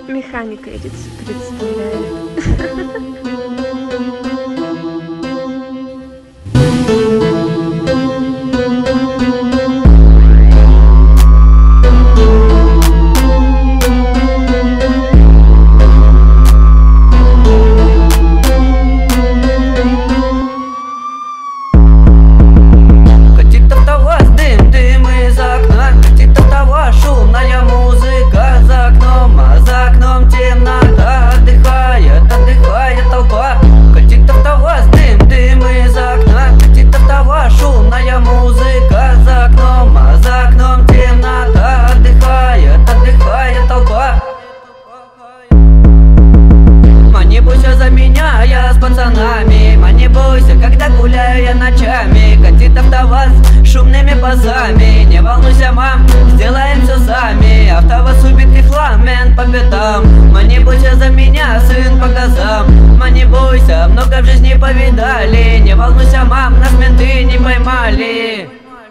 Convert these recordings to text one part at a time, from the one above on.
Механика едет, представляет. Не бойся, когда гуляю я ночами. Катит АвтоВАЗ шумными базами. Не волнуйся, мам, сделаем все сами. АвтоВАЗ убитый фламен по пятам. Не бойся за меня, сын, по газам. Не бойся, много в жизни повидали. Не волнуйся, мам, нас менты не поймали.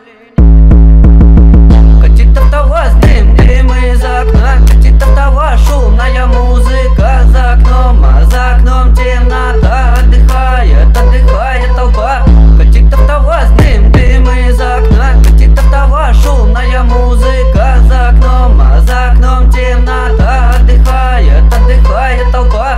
Катит АвтоВАЗ, дым, дым из окна. Катит АвтоВАЗ, шумная музыка за окном темнота. Отдыхает толпа. Катит АвтоВАЗ, дым, дым из окна. Катит АвтоВАЗ, шумная музыка за окном темнота. Отдыхает толпа.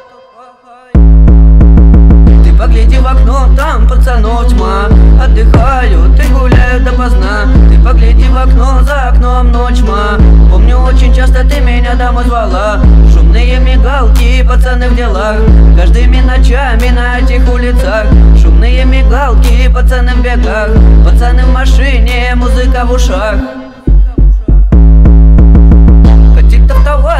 Ты погляди в окно, там пацанов тьма. Отдыхают и гуляют допоздна. Ты погляди в окно, за окном ночь тьма. Помню, очень часто ты меня домой звала. Шумные мигалки, пацаны в делах. Каждыми ночами на этих улицах. Шумные мигалки, пацаны в бегах. Пацаны в машине, музыка в ушах. Катит АвтоВАЗ.